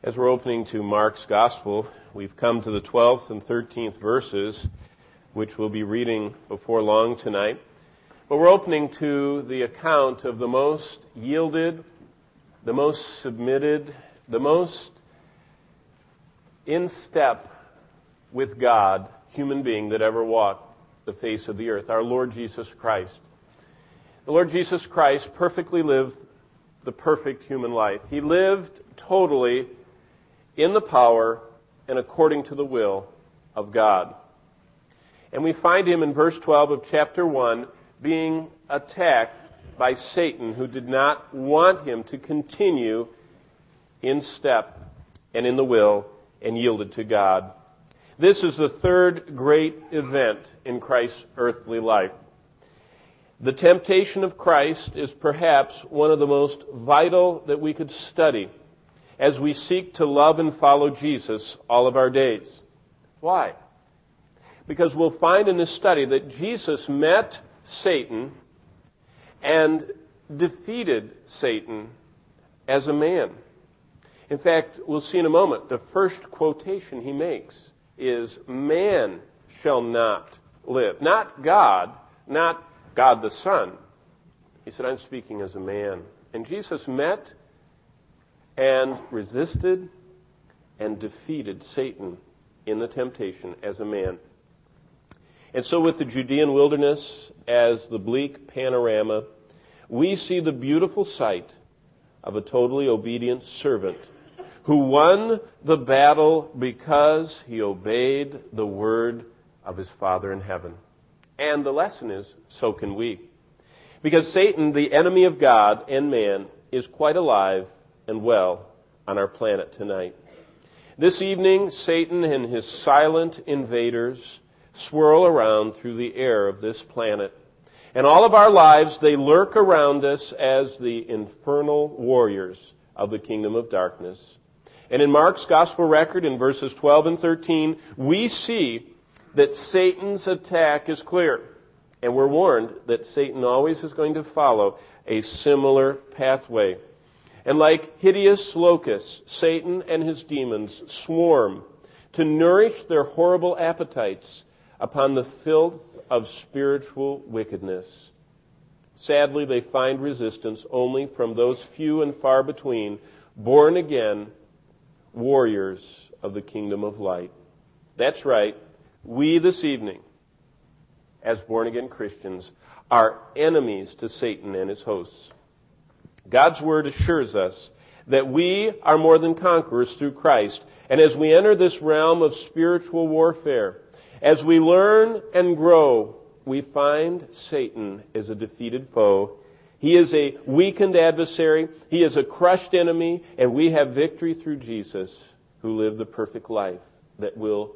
As we're opening to Mark's Gospel, we've come to the 12th and 13th verses, which we'll be reading before long tonight. But we're opening to the account of the most yielded, the most submitted, the most in step with God human being that ever walked the face of the earth, our Lord Jesus Christ. The Lord Jesus Christ perfectly lived the perfect human life. He lived totally in the power and according to the will of God. And we find him in verse 12 of chapter 1 being attacked by Satan, who did not want him to continue in step and in the will and yielded to God. This is the third great event in Christ's earthly life. The temptation of Christ is perhaps one of the most vital that we could study as we seek to love and follow Jesus all of our days. Why? Because we'll find in this study that Jesus met Satan and defeated Satan as a man. In fact, we'll see in a moment, the first quotation he makes is, "Man shall not live." Not God the Son. He said, "I'm speaking as a man." And Jesus met and resisted and defeated Satan in the temptation as a man. And so with the Judean wilderness as the bleak panorama, we see the beautiful sight of a totally obedient servant who won the battle because he obeyed the word of his Father in heaven. And the lesson is, so can we. Because Satan, the enemy of God and man, is quite alive and well on our planet tonight. This evening, Satan and his silent invaders swirl around through the air of this planet. And all of our lives, they lurk around us as the infernal warriors of the kingdom of darkness. And in Mark's gospel record, in verses 12 and 13, we see that Satan's attack is clear. And we're warned that Satan always is going to follow a similar pathway. And like hideous locusts, Satan and his demons swarm to nourish their horrible appetites upon the filth of spiritual wickedness. Sadly, they find resistance only from those few and far between, born again warriors of the kingdom of light. That's right. We this evening, as born-again Christians, are enemies to Satan and his hosts. God's Word assures us that we are more than conquerors through Christ. And as we enter this realm of spiritual warfare, as we learn and grow, we find Satan is a defeated foe. He is a weakened adversary. He is a crushed enemy. And we have victory through Jesus, who lived the perfect life that we'll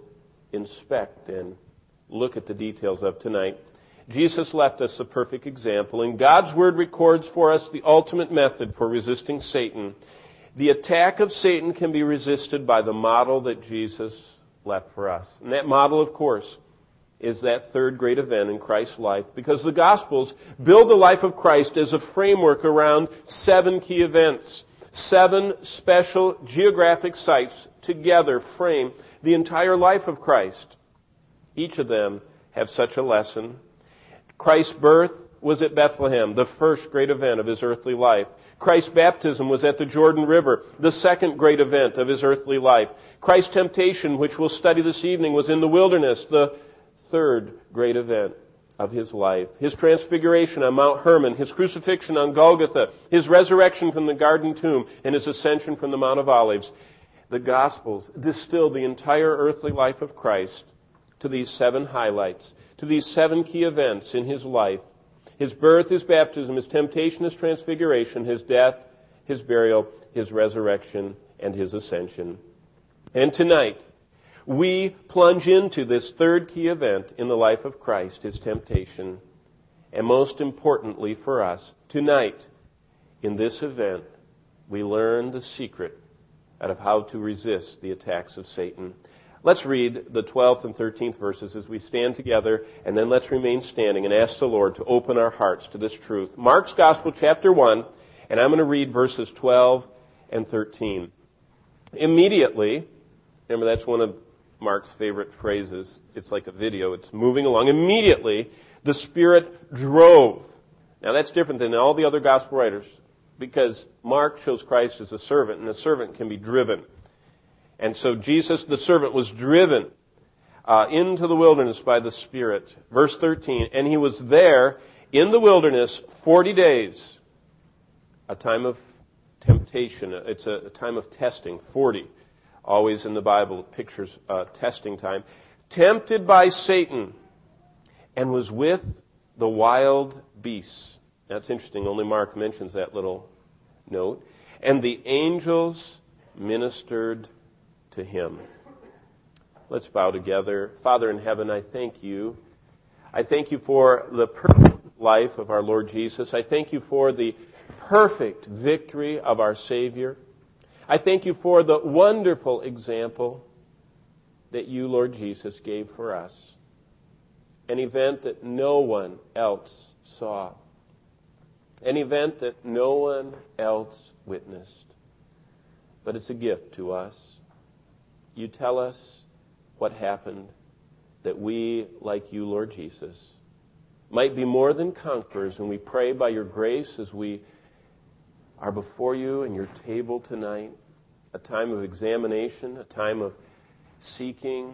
inspect and look at the details of tonight. Jesus left us a perfect example, and God's Word records for us the ultimate method for resisting Satan. The attack of Satan can be resisted by the model that Jesus left for us. And that model, of course, is that third great event in Christ's life, because the Gospels build the life of Christ as a framework around 7 key events. 7 special geographic sites together frame the entire life of Christ. Each of them have such a lesson. Christ's birth was at Bethlehem, the first great event of his earthly life. Christ's baptism was at the Jordan River, the second great event of his earthly life. Christ's temptation, which we'll study this evening, was in the wilderness, the third great event of his life. His transfiguration on Mount Hermon, his crucifixion on Golgotha, his resurrection from the garden tomb, and his ascension from the Mount of Olives. The Gospels distill the entire earthly life of Christ to these 7 highlights, to these 7 key events in his life. His birth, his baptism, his temptation, his transfiguration, his death, his burial, his resurrection, and his ascension. And tonight, we plunge into this third key event in the life of Christ, his temptation. And most importantly for us, tonight, in this event, we learn the secret out of how to resist the attacks of Satan. Let's read the 12th and 13th verses as we stand together, and then let's remain standing and ask the Lord to open our hearts to this truth. Mark's Gospel, chapter 1, and I'm going to read verses 12 and 13. Immediately, remember that's one of Mark's favorite phrases. It's like a video. It's moving along. Immediately, the Spirit drove. Now that's different than all the other gospel writers because Mark shows Christ as a servant, and a servant can be driven. And so Jesus, the servant, was driven into the wilderness by the Spirit. Verse 13, and he was there in the wilderness 40 days, a time of temptation. It's a time of testing, 40. Always in the Bible, it pictures testing time. Tempted by Satan, and was with the wild beasts. That's interesting. Only Mark mentions that little note. And the angels ministered to him. Let's bow together. Father in heaven, I thank you. I thank you for the perfect life of our Lord Jesus. I thank you for the perfect victory of our Savior. I thank you for the wonderful example that you, Lord Jesus, gave for us. An event that no one else saw. An event that no one else witnessed. But it's a gift to us. You tell us what happened, that we, like you, Lord Jesus, might be more than conquerors, and we pray by your grace as we are before you and your table tonight, a time of examination, a time of seeking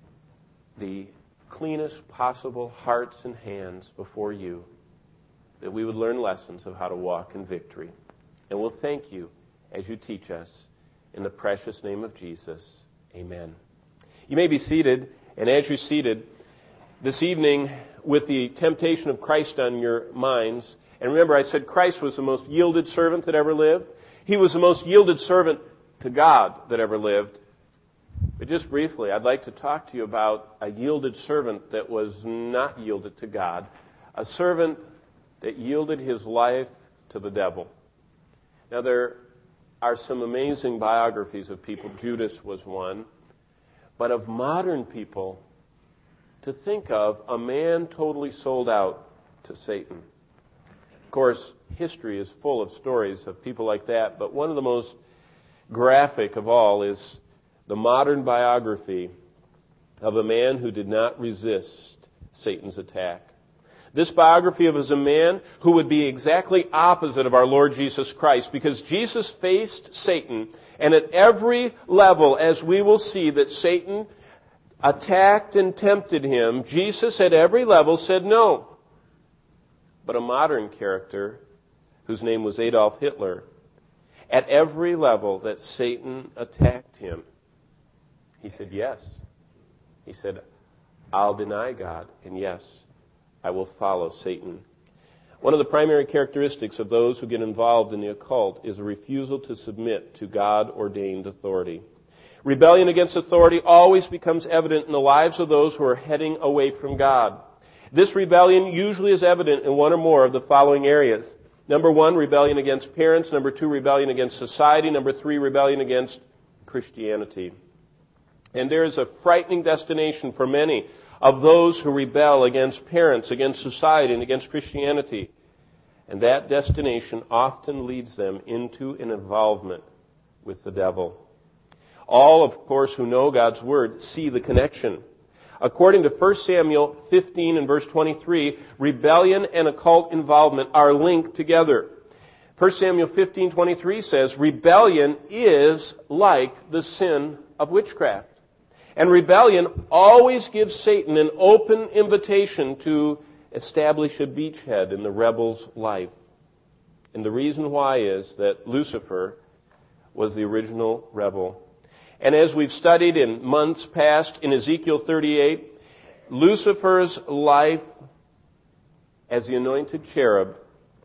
the cleanest possible hearts and hands before you, that we would learn lessons of how to walk in victory. And we'll thank you as you teach us. In the precious name of Jesus, amen. You may be seated, and as you're seated, this evening, with the temptation of Christ on your minds, and remember I said Christ was the most yielded servant that ever lived. He was the most yielded servant to God that ever lived. But just briefly, I'd like to talk to you about a yielded servant that was not yielded to God, a servant that yielded his life to the devil. Now, there are some amazing biographies of people. Judas was one. But of modern people, to think of a man totally sold out to Satan. Of course, history is full of stories of people like that, but one of the most graphic of all is the modern biography of a man who did not resist Satan's attack. This biography of is a man who would be exactly opposite of our Lord Jesus Christ, because Jesus faced Satan, and at every level, as we will see, that Satan attacked and tempted him, Jesus at every level said no. But a modern character, whose name was Adolf Hitler, at every level that Satan attacked him, he said yes. He said, I'll deny God, and yes, I will follow Satan. One of the primary characteristics of those who get involved in the occult is a refusal to submit to God-ordained authority. Rebellion against authority always becomes evident in the lives of those who are heading away from God. This rebellion usually is evident in one or more of the following areas. Number 1, rebellion against parents. Number 2, rebellion against society. Number 3, rebellion against Christianity. And there is a frightening destination for many of those who rebel against parents, against society, and against Christianity. And that destination often leads them into an involvement with the devil. All, of course, who know God's Word see the connection. According to 1 Samuel 15 and verse 23, rebellion and occult involvement are linked together. 1 Samuel 15:23 says, rebellion is like the sin of witchcraft. And rebellion always gives Satan an open invitation to establish a beachhead in the rebel's life. And the reason why is that Lucifer was the original rebel. And as we've studied in months past in Ezekiel 38, Lucifer's life as the anointed cherub,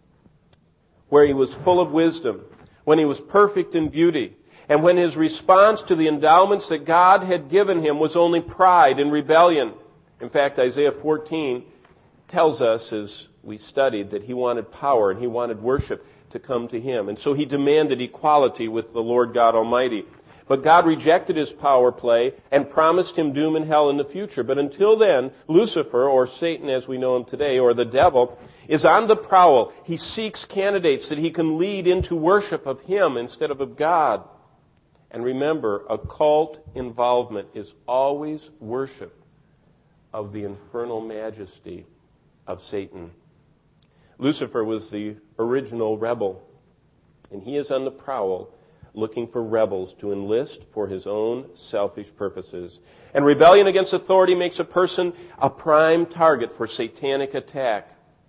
where he was full of wisdom, when he was perfect in beauty, and when his response to the endowments that God had given him was only pride and rebellion. In fact, Isaiah 14 tells us, as we studied, that he wanted power and he wanted worship to come to him. And so he demanded equality with the Lord God Almighty. But God rejected his power play and promised him doom and hell in the future. But until then, Lucifer, or Satan as we know him today, or the devil, is on the prowl. He seeks candidates that he can lead into worship of him instead of God. And remember, occult involvement is always worship of the infernal majesty of Satan. Lucifer was the original rebel, and he is on the prowl looking for rebels to enlist for his own selfish purposes. And rebellion against authority makes a person a prime target for satanic attack.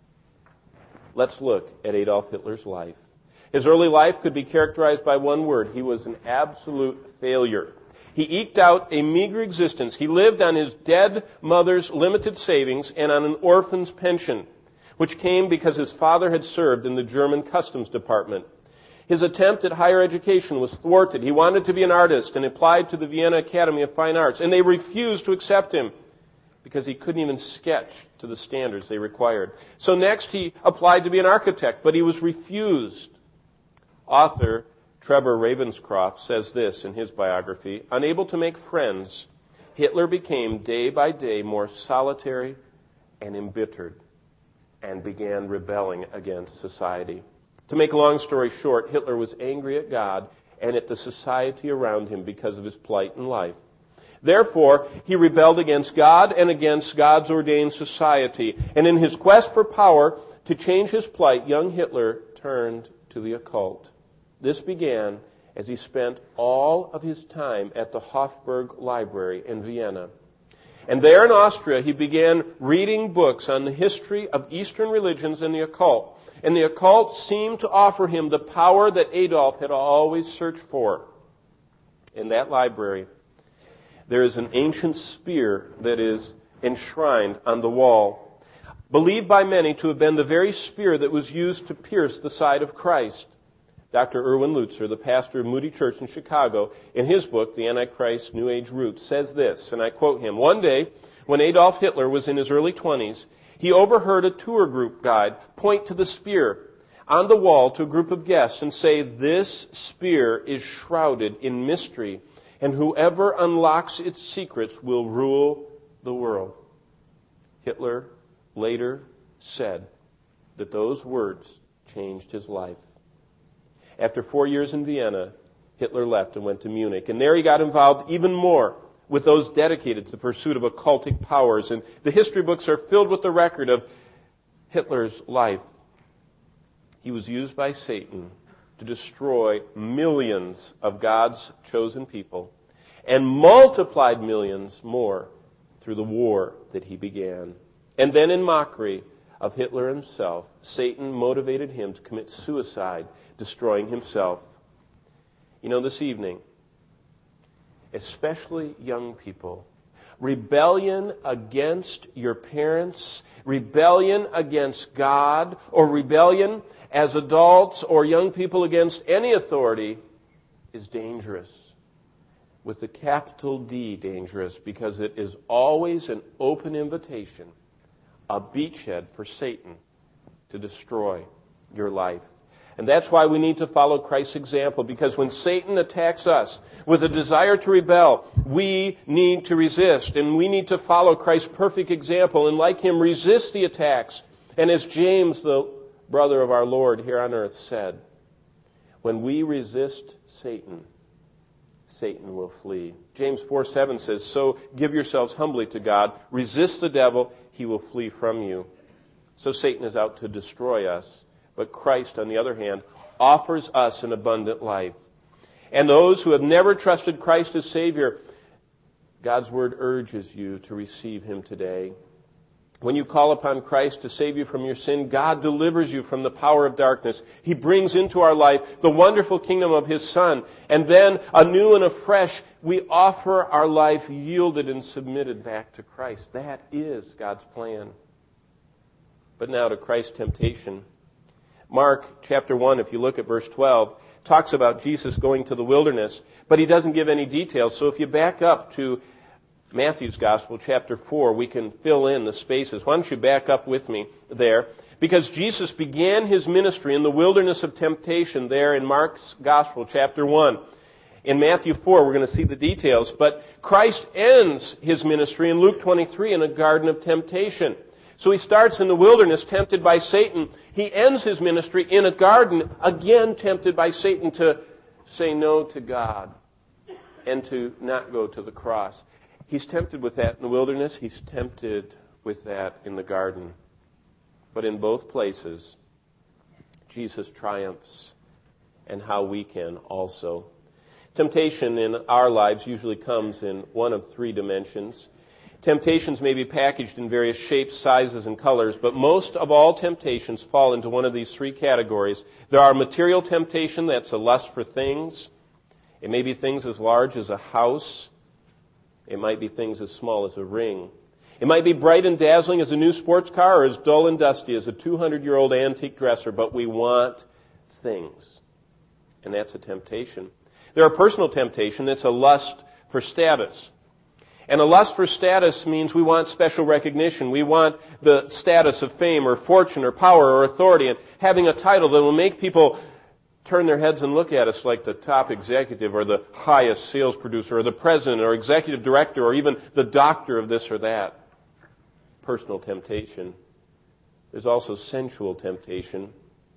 Let's look at Adolf Hitler's life. His early life could be characterized by one word. He was an absolute failure. He eked out a meager existence. He lived on his dead mother's limited savings and on an orphan's pension, which came because his father had served in the German customs department. His attempt at higher education was thwarted. He wanted to be an artist and applied to the Vienna Academy of Fine Arts, and they refused to accept him because he couldn't even sketch to the standards they required. So next he applied to be an architect, but he was refused. Author Trevor Ravenscroft says this in his biography: unable to make friends, Hitler became day by day more solitary and embittered and began rebelling against society. To make a long story short, Hitler was angry at God and at the society around him because of his plight in life. Therefore, he rebelled against God and against God's ordained society. And in his quest for power to change his plight, young Hitler turned to the occult. This began as he spent all of his time at the Hofburg Library in Vienna. And there in Austria, he began reading books on the history of Eastern religions and the occult. And the occult seemed to offer him the power that Adolf had always searched for. In that library, there is an ancient spear that is enshrined on the wall, believed by many to have been the very spear that was used to pierce the side of Christ. Dr. Erwin Lutzer, the pastor of Moody Church in Chicago, in his book, The Antichrist New Age Roots, says this, and I quote him: one day, when Adolf Hitler was in his early 20s, he overheard a tour group guide point to the spear on the wall to a group of guests and say, "This spear is shrouded in mystery, and whoever unlocks its secrets will rule the world." Hitler later said that those words changed his life. After 4 years in Vienna, Hitler left and went to Munich. And there he got involved even more with those dedicated to the pursuit of occultic powers. And the history books are filled with the record of Hitler's life. He was used by Satan to destroy millions of God's chosen people and multiplied millions more through the war that he began. And then in mockery of Hitler himself, Satan motivated him to commit suicide, destroying himself. You know, this evening, especially young people, rebellion against your parents, rebellion against God, or rebellion as adults or young people against any authority is dangerous. With a capital D, dangerous, because it is always an open invitation, a beachhead for Satan to destroy your life. And that's why we need to follow Christ's example, because when Satan attacks us with a desire to rebel, we need to resist, and we need to follow Christ's perfect example, and like him, resist the attacks. And as James, the brother of our Lord here on earth, said, when we resist Satan, Satan will flee. James 4:7 says, "So give yourselves humbly to God, resist the devil, he will flee from you." So Satan is out to destroy us. But Christ, on the other hand, offers us an abundant life. And those who have never trusted Christ as Savior, God's Word urges you to receive Him today. When you call upon Christ to save you from your sin, God delivers you from the power of darkness. He brings into our life the wonderful kingdom of His Son. And then, anew and afresh, we offer our life yielded and submitted back to Christ. That is God's plan. But now to Christ's temptation. Mark chapter 1, if you look at verse 12, talks about Jesus going to the wilderness, but he doesn't give any details. So if you back up to Matthew's Gospel, chapter 4, we can fill in the spaces. Why don't you back up with me there? Because Jesus began his ministry in the wilderness of temptation there in Mark's Gospel, chapter 1. In Matthew 4, we're going to see the details. But Christ ends his ministry in Luke 23 in a garden of temptation. So he starts in the wilderness, tempted by Satan. He ends his ministry in a garden, again tempted by Satan to say no to God and to not go to the cross. He's tempted with that in the wilderness. He's tempted with that in the garden. But in both places, Jesus triumphs, and how we can also. Temptation in our lives usually comes in one of three dimensions. Temptations may be packaged in various shapes, sizes, and colors, but most of all temptations fall into one of these three categories. There are material temptation, that's a lust for things. It may be things as large as a house. It might be things as small as a ring. It might be bright and dazzling as a new sports car or as dull and dusty as a 200-year-old antique dresser, but we want things. And that's a temptation. There are personal temptation, that's a lust for status. And a lust for status means we want special recognition. We want the status of fame or fortune or power or authority, and having a title that will make people turn their heads and look at us like the top executive or the highest sales producer or the president or executive director or even the doctor of this or that. Personal temptation. There's also sensual temptation.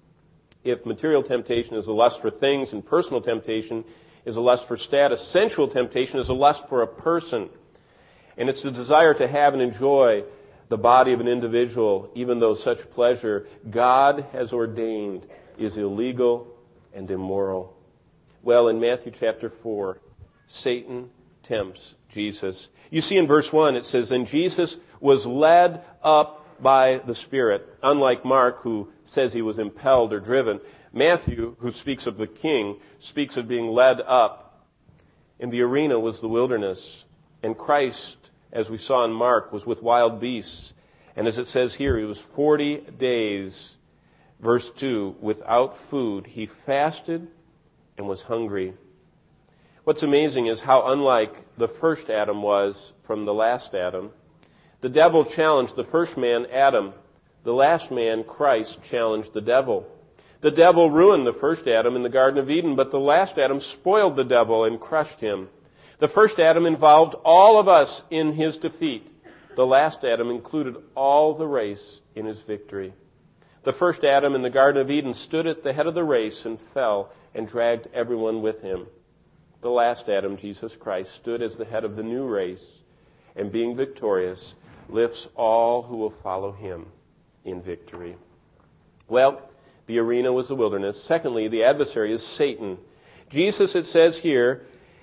If material temptation is a lust for things and personal temptation is a lust for status, sensual temptation is a lust for a person. And it's the desire to have and enjoy the body of an individual, even though such pleasure God has ordained is illegal and immoral. Well, in Matthew chapter 4, Satan tempts Jesus. You see in verse 1 it says, "And Jesus was led up by the Spirit." Unlike Mark, who says he was impelled or driven, Matthew, who speaks of the king, speaks of being led up. And the arena was the wilderness. And Christ, as we saw in Mark, was with wild beasts. And as it says here, he was 40 days, verse 2, without food. He fasted and was hungry. What's amazing is how unlike the first Adam was from the last Adam. The devil challenged the first man, Adam. The last man, Christ, challenged the devil. The devil ruined the first Adam in the Garden of Eden, but the last Adam spoiled the devil and crushed him. The first Adam involved all of us in his defeat. The last Adam included all the race in his victory. The first Adam in the Garden of Eden stood at the head of the race and fell and dragged everyone with him. The last Adam, Jesus Christ, stood as the head of the new race and being victorious, lifts all who will follow him in victory. Well, the arena was the wilderness. Secondly, the adversary is Satan. Jesus, it says here,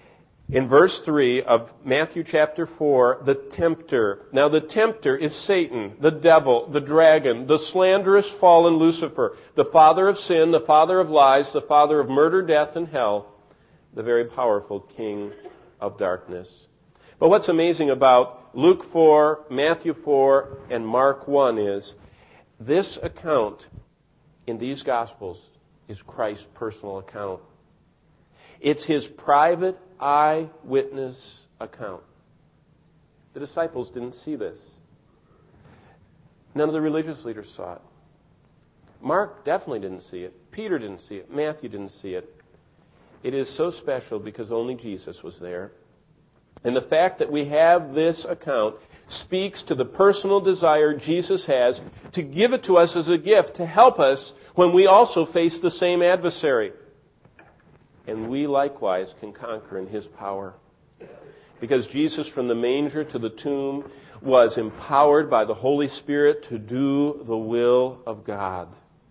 in verse 3 of Matthew chapter 4, the tempter. Now the tempter is Satan, the devil, the dragon, the slanderous fallen Lucifer, the father of sin, the father of lies, the father of murder, death, and hell, the very powerful king of darkness. But what's amazing about Luke 4, Matthew 4, and Mark 1 is this account in these Gospels is Christ's personal account. It's his private eyewitness account. The disciples didn't see this. None of the religious leaders saw it. Mark definitely didn't see it. Peter didn't see it. Matthew didn't see it. It is so special because only Jesus was there. And the fact that we have this account speaks to the personal desire Jesus has to give it to us as a gift to help us when we also face the same adversary. And we likewise can conquer in his power. Because Jesus, from the manger to the tomb, was empowered by the Holy Spirit to do the will of God.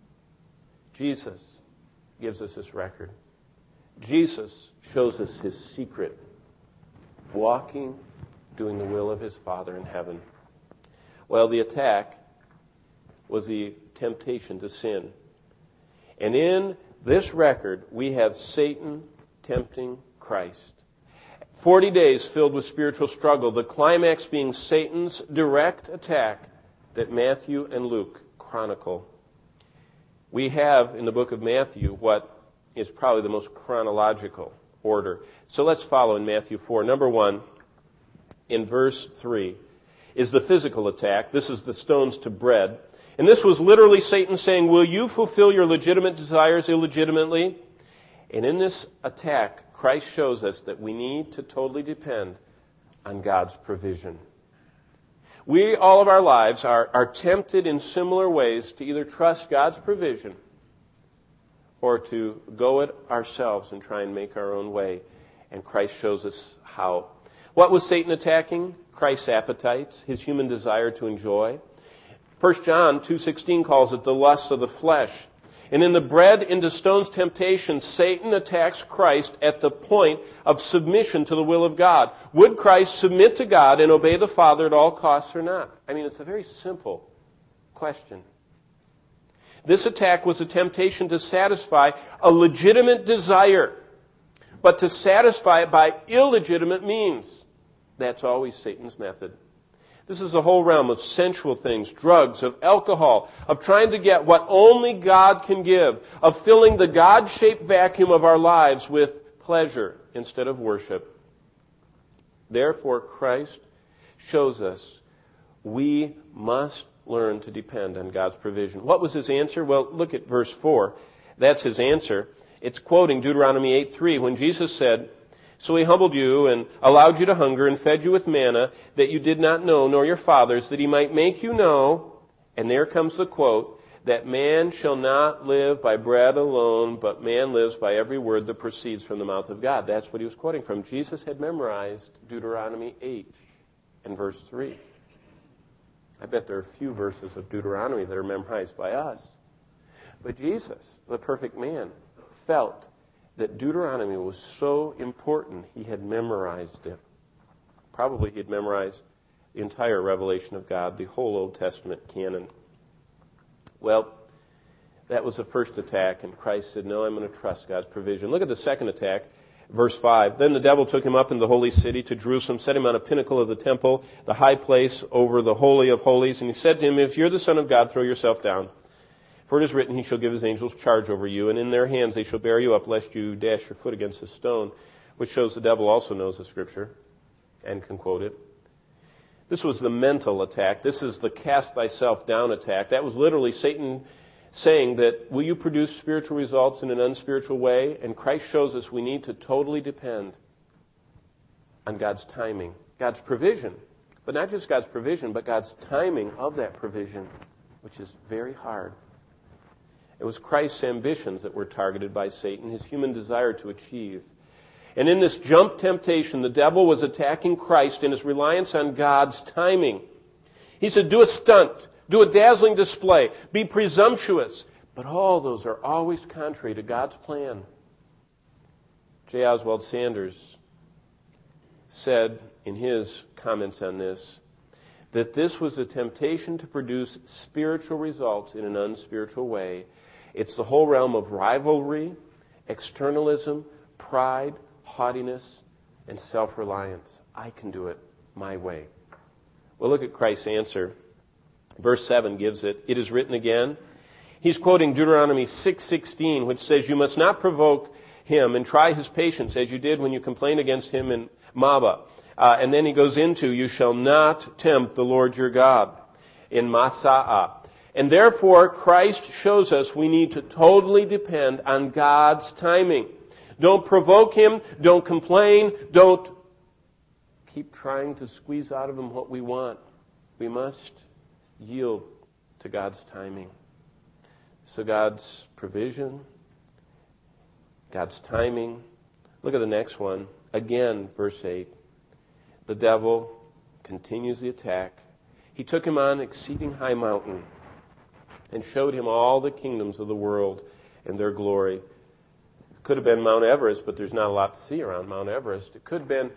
Jesus gives us this record. Jesus shows us his secret. Walking, doing the will of his Father in heaven. Well, the attack was the temptation to sin. And in this record, we have Satan tempting Christ. 40 days filled with spiritual struggle, the climax being Satan's direct attack that Matthew and Luke chronicle. We have in the book of Matthew what is probably the most chronological order. So let's follow in Matthew 4. Number 1, in verse 3, is the physical attack. This is the stones to bread. And this was literally Satan saying, will you fulfill your legitimate desires illegitimately? And in this attack, Christ shows us that we need to totally depend on God's provision. We, all of our lives, are tempted in similar ways to either trust God's provision or to go it ourselves and try and make our own way. And Christ shows us how. What was Satan attacking? Christ's appetites, his human desire to enjoy. 1 John 2:16 calls it the lust of the flesh. And in the bread into stones temptation, Satan attacks Christ at the point of submission to the will of God. Would Christ submit to God and obey the Father at all costs or not? I mean, it's a very simple question. This attack was a temptation to satisfy a legitimate desire, but to satisfy it by illegitimate means. That's always Satan's method. This is the whole realm of sensual things, drugs, of alcohol, of trying to get what only God can give, of filling the God-shaped vacuum of our lives with pleasure instead of worship. Therefore, Christ shows us we must learn to depend on God's provision. What was his answer? Well, look at verse 4. That's his answer. It's quoting Deuteronomy 8:3 when Jesus said, "So he humbled you and allowed you to hunger and fed you with manna that you did not know, nor your fathers, that he might make you know," and there comes the quote, "that man shall not live by bread alone, but man lives by every word that proceeds from the mouth of God." That's what he was quoting from. Jesus had memorized Deuteronomy 8 and verse 3. I bet there are a few verses of Deuteronomy that are memorized by us. But Jesus, the perfect man, felt that Deuteronomy was so important he had memorized it. Probably he had memorized the entire revelation of God, the whole Old Testament canon. Well, that was the first attack, and Christ said, no, I'm going to trust God's provision. Look at the second attack, verse 5. Then the devil took him up in the holy city to Jerusalem, set him on a pinnacle of the temple, the high place over the Holy of Holies, and he said to him, if you're the Son of God, throw yourself down. For it is written, he shall give his angels charge over you, and in their hands they shall bear you up, lest you dash your foot against a stone, which shows the devil also knows the Scripture and can quote it. This was the mental attack. This is the cast thyself down attack. That was literally Satan saying that, will you produce spiritual results in an unspiritual way? And Christ shows us we need to totally depend on God's timing, God's provision. But not just God's provision, but God's timing of that provision, which is very hard. It was Christ's ambitions that were targeted by Satan, his human desire to achieve. And in this jump temptation, the devil was attacking Christ in his reliance on God's timing. He said, do a stunt, do a dazzling display, be presumptuous. But all those are always contrary to God's plan. J. Oswald Sanders said in his comments on this, that this was a temptation to produce spiritual results in an unspiritual way. It's the whole realm of rivalry, externalism, pride, haughtiness, and self-reliance. I can do it my way. Well, look at Christ's answer. Verse 7 gives it. It is written again. He's quoting Deuteronomy 6:16, which says, you must not provoke him and try his patience as you did when you complained against him in Mabbah. And then he goes into, you shall not tempt the Lord your God in Massah. And therefore, Christ shows us we need to totally depend on God's timing. Don't provoke him. Don't complain. Don't keep trying to squeeze out of him what we want. We must yield to God's timing. So God's provision, God's timing. Look at the next one. Again, verse 8. The devil continues the attack. He took him on an exceeding high mountain and showed him all the kingdoms of the world and their glory. It could have been Mount Everest, but there's not a lot to see around Mount Everest. It could have been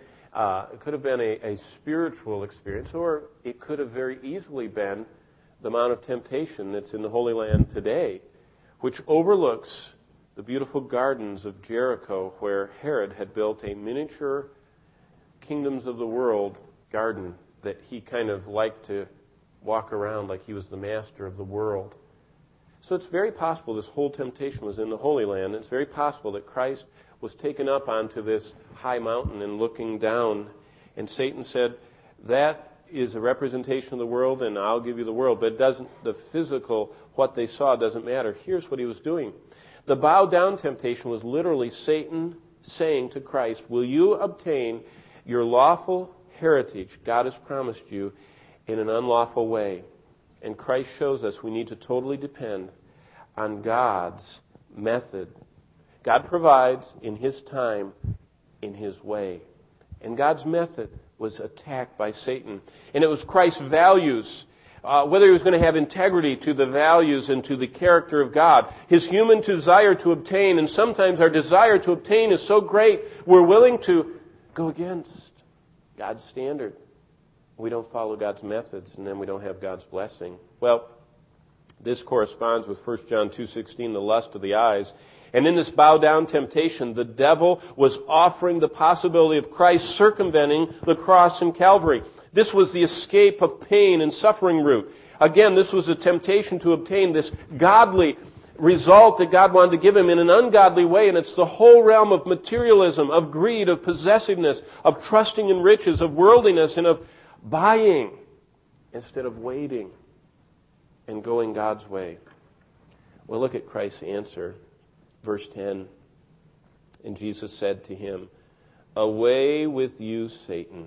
a spiritual experience, or it could have very easily been the Mount of Temptation that's in the Holy Land today, which overlooks the beautiful gardens of Jericho, where Herod had built a miniature kingdoms of the world garden that he kind of liked to walk around like he was the master of the world. So it's very possible this whole temptation was in the Holy Land. It's very possible that Christ was taken up onto this high mountain and looking down. And Satan said, that is a representation of the world and I'll give you the world. But the physical, what they saw doesn't matter. Here's what he was doing. The bow down temptation was literally Satan saying to Christ, will you obtain your lawful heritage God has promised you in an unlawful way? And Christ shows us we need to totally depend on God's method. God provides in his time in his way. And God's method was attacked by Satan. And it was Christ's values, whether he was going to have integrity to the values and to the character of God. His human desire to obtain, and sometimes our desire to obtain is so great, we're willing to go against God's standard. We don't follow God's methods, and then we don't have God's blessing. Well, this corresponds with 1 John 2:16, the lust of the eyes. And in this bow-down temptation, the devil was offering the possibility of Christ circumventing the cross in Calvary. This was the escape of pain and suffering route. Again, this was a temptation to obtain this godly result that God wanted to give him in an ungodly way, and it's the whole realm of materialism, of greed, of possessiveness, of trusting in riches, of worldliness, and of buying instead of waiting and going God's way. Well, look at Christ's answer. Verse 10, and Jesus said to him, "Away with you, Satan."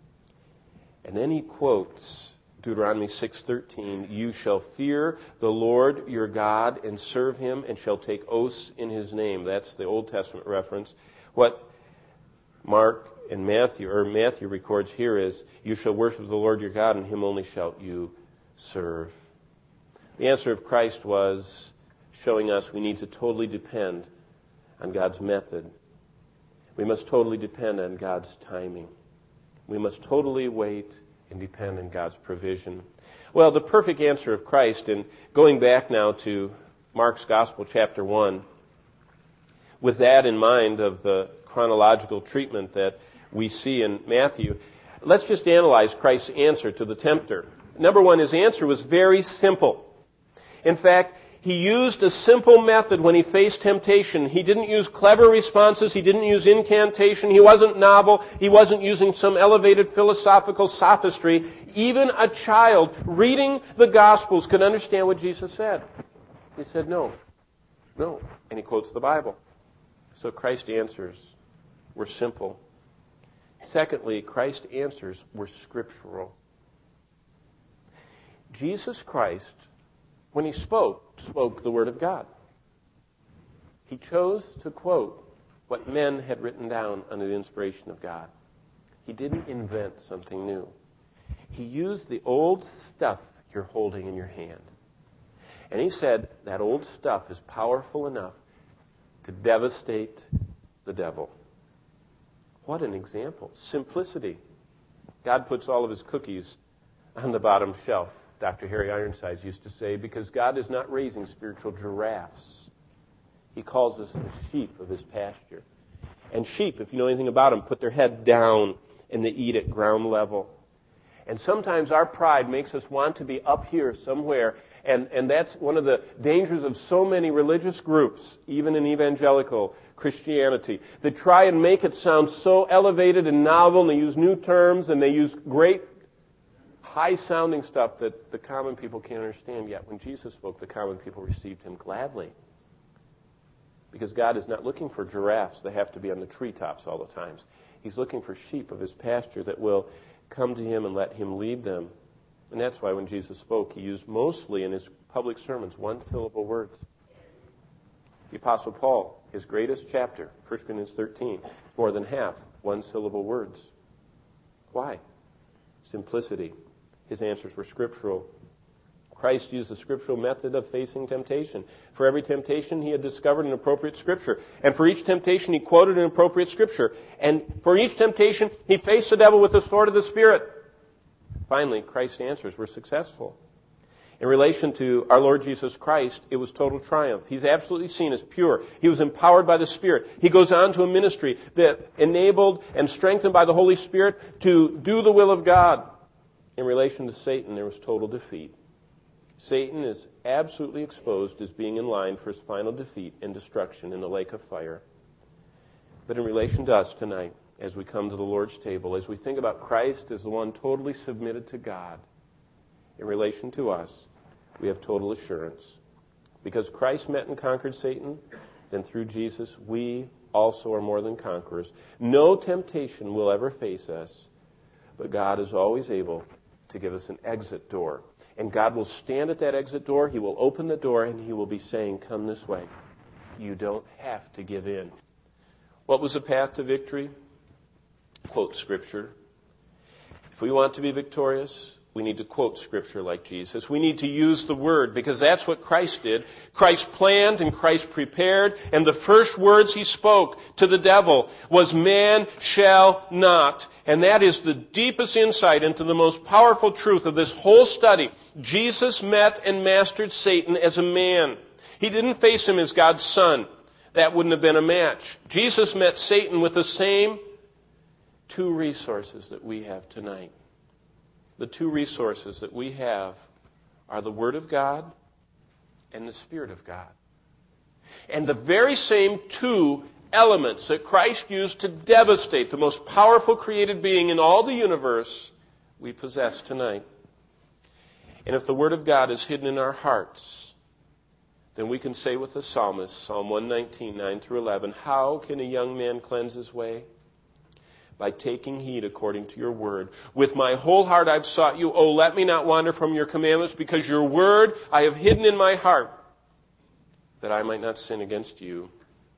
And then he quotes Deuteronomy 6:13, "You shall fear the Lord your God and serve him and shall take oaths in his name." That's the Old Testament reference. What Mark and Matthew records here is, "You shall worship the Lord your God and him only shall you serve." The answer of Christ was showing us we need to totally depend on God's method. We must totally depend on God's timing. We must totally wait and depend on God's provision. Well, the perfect answer of Christ, and going back now to Mark's Gospel, chapter 1, with that in mind of the chronological treatment that we see in Matthew, let's just analyze Christ's answer to the tempter. Number one, his answer was very simple. In fact, he used a simple method when he faced temptation. He didn't use clever responses. He didn't use incantation. He wasn't novel. He wasn't using some elevated philosophical sophistry. Even a child reading the Gospels could understand what Jesus said. He said, no. And he quotes the Bible. So Christ's answers were simple. Secondly, Christ's answers were scriptural. Jesus Christ, when he spoke the Word of God. He chose to quote what men had written down under the inspiration of God. He didn't invent something new. He used the old stuff you're holding in your hand. And he said that old stuff is powerful enough to devastate the devil. What an example. Simplicity. God puts all of his cookies on the bottom shelf, Dr. Harry Ironsides used to say, because God is not raising spiritual giraffes. He calls us the sheep of his pasture. And sheep, if you know anything about them, put their head down and they eat at ground level. And sometimes our pride makes us want to be up here somewhere. And that's one of the dangers of so many religious groups, even in evangelical Christianity. They try and make it sound so elevated and novel, and they use new terms, and they use great high-sounding stuff that the common people can't understand. Yet when Jesus spoke, the common people received him gladly. Because God is not looking for giraffes that have to be on the treetops all the time. He's looking for sheep of his pasture that will come to him and let him lead them. And that's why when Jesus spoke, he used mostly in his public sermons one-syllable words. The Apostle Paul, his greatest chapter, 1 Corinthians 13, more than half one-syllable words. Why? Simplicity. His answers were scriptural. Christ used the scriptural method of facing temptation. For every temptation, he had discovered an appropriate scripture. And for each temptation, he quoted an appropriate scripture. And for each temptation, he faced the devil with the sword of the Spirit. Finally, Christ's answers were successful. In relation to our Lord Jesus Christ, it was total triumph. He's absolutely seen as pure. He was empowered by the Spirit. He goes on to a ministry that enabled and strengthened by the Holy Spirit to do the will of God. In relation to Satan, there was total defeat. Satan is absolutely exposed as being in line for his final defeat and destruction in the lake of fire. But in relation to us tonight, as we come to the Lord's table, as we think about Christ as the one totally submitted to God, in relation to us, we have total assurance. Because Christ met and conquered Satan, then through Jesus, we also are more than conquerors. No temptation will ever face us, but God is always able to give us an exit door. And God will stand at that exit door. He will open the door and he will be saying, come this way. You don't have to give in. What was the path to victory? Quote Scripture. If we want to be victorious, we need to quote Scripture like Jesus. We need to use the Word, because that's what Christ did. Christ planned and Christ prepared, and the first words He spoke to the devil was, "Man shall not." And that is the deepest insight into the most powerful truth of this whole study. Jesus met and mastered Satan as a man. He didn't face him as God's son. That wouldn't have been a match. Jesus met Satan with the same two resources that we have tonight. The two resources that we have are the Word of God and the Spirit of God. And the very same two elements that Christ used to devastate the most powerful created being in all the universe, we possess tonight. And if the Word of God is hidden in our hearts, then we can say with the psalmist, Psalm 119, 9 through 11, "How can a young man cleanse his way? By taking heed according to your word. With my whole heart I've sought you. Oh, let me not wander from your commandments, because your word I have hidden in my heart, that I might not sin against you."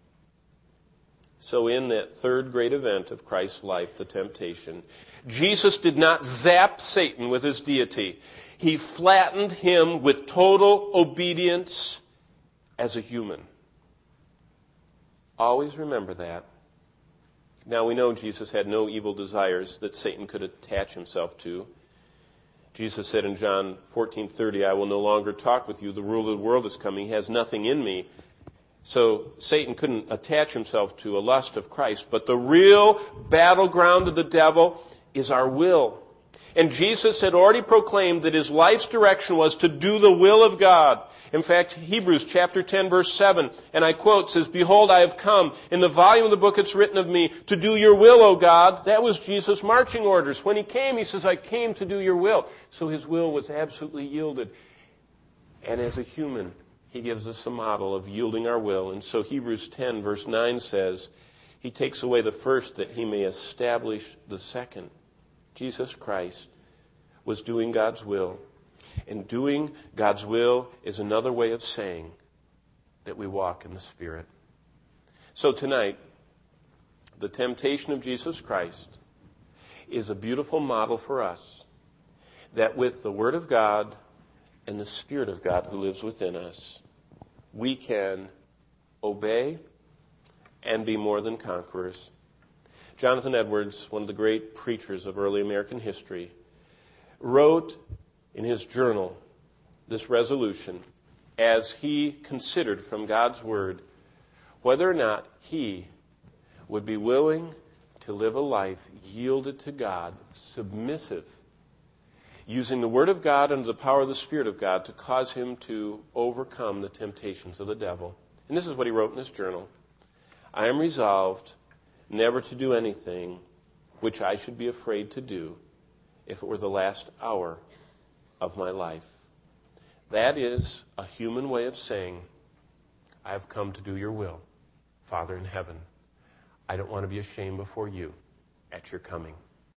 So in that third great event of Christ's life, the temptation, Jesus did not zap Satan with his deity. He flattened him with total obedience as a human. Always remember that. Now we know Jesus had no evil desires that Satan could attach himself to. Jesus said in John 14:30, "I will no longer talk with you. The ruler of the world is coming. He has nothing in me." So Satan couldn't attach himself to a lust of Christ. But the real battleground of the devil is our will. And Jesus had already proclaimed that his life's direction was to do the will of God. In fact, Hebrews chapter 10, verse 7, and I quote, says, "Behold, I have come. In the volume of the book it's written of me, to do your will, O God." That was Jesus' marching orders. When he came, he says, "I came to do your will." So his will was absolutely yielded. And as a human, he gives us a model of yielding our will. And so Hebrews 10, verse 9 says, he takes away the first that he may establish the second. Jesus Christ was doing God's will. And doing God's will is another way of saying that we walk in the Spirit. So tonight, the temptation of Jesus Christ is a beautiful model for us, that with the Word of God and the Spirit of God who lives within us, we can obey and be more than conquerors. Jonathan Edwards, one of the great preachers of early American history, wrote in his journal this resolution as he considered from God's Word whether or not he would be willing to live a life yielded to God, submissive, using the Word of God and the power of the Spirit of God to cause him to overcome the temptations of the devil. And this is what he wrote in his journal. "I am resolved never to do anything which I should be afraid to do if it were the last hour of my life." That is a human way of saying, "I have come to do your will, Father in heaven. I don't want to be ashamed before you at your coming."